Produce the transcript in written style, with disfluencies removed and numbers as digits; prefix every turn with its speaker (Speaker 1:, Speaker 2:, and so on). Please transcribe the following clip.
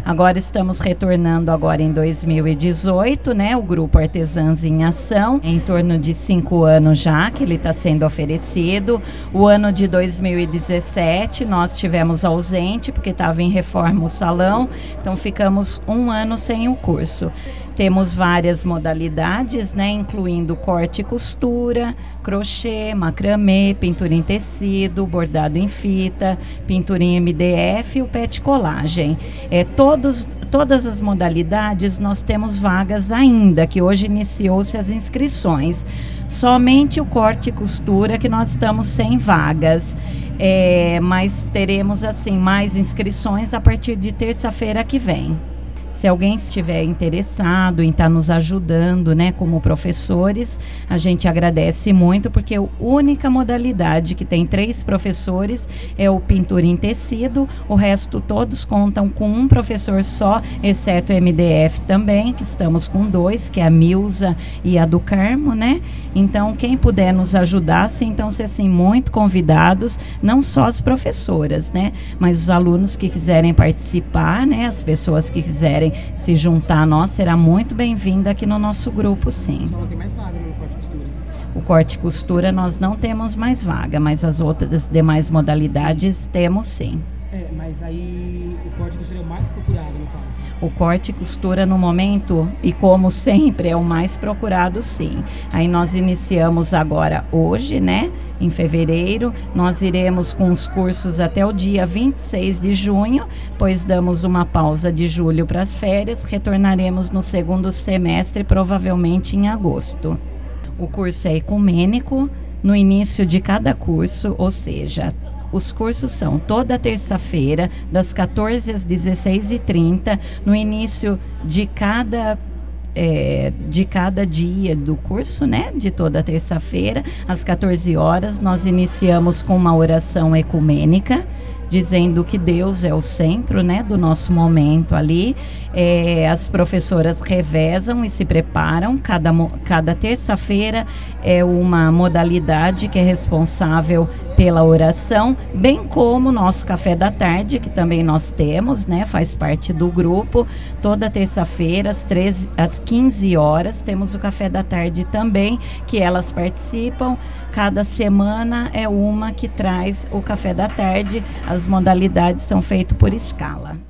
Speaker 1: Agora estamos retornando agora em 2018, né? O Grupo Artesãs em Ação, em torno de 5 anos já que ele está sendo oferecido. O ano de 2017 nós tivemos ausente porque estava em reforma o salão, então ficamos 1 ano sem o curso. Temos várias modalidades, né, incluindo corte e costura, crochê, macramê, pintura em tecido, bordado em fita, pintura em MDF e o pet colagem. Todas as modalidades nós temos vagas ainda, que hoje iniciou-se as inscrições. Somente o corte e costura que nós estamos sem vagas. Mas teremos assim mais inscrições a partir de terça-feira que vem. Se alguém estiver interessado em estar nos ajudando, né, como professores, a gente agradece muito, porque a única modalidade que tem 3 professores é o pintura em tecido, o resto todos contam com um professor só, exceto o MDF também, que estamos com 2, que é a Milza e a do Carmo, né? Então, quem puder nos ajudar, sintam-se assim muito convidados, não só as professoras, né, mas os alunos que quiserem participar, né, as pessoas que quiserem se juntar a nós, será muito bem-vinda aqui no nosso grupo, sim.
Speaker 2: Só não tem mais vaga no corte e costura?
Speaker 1: O corte e costura nós não temos mais vaga, mas as outras demais modalidades temos, sim.
Speaker 2: Mas aí o corte e costura é o mais procurado, no caso?
Speaker 1: O corte e costura no momento, e como sempre, é o mais procurado, sim. Aí nós iniciamos agora hoje, né? Em fevereiro, nós iremos com os cursos até o dia 26 de junho, pois damos uma pausa de julho para as férias, retornaremos no segundo semestre, provavelmente em agosto. O curso é ecumênico, no início de cada curso, ou seja, os cursos são toda terça-feira, das 14 às 16h30, no início de cada dia do curso, né? De toda terça-feira, às 14 horas, nós iniciamos com uma oração ecumênica, dizendo que Deus é o centro, né, do nosso momento ali. As professoras revezam e se preparam. Cada terça-feira é uma modalidade que é responsável pela oração, bem como o nosso café da tarde, que também nós temos, né, faz parte do grupo. Toda terça-feira, às 15 horas, temos o café da tarde também, que elas participam. Cada semana é uma que traz o café da tarde. As modalidades são feitas por escala.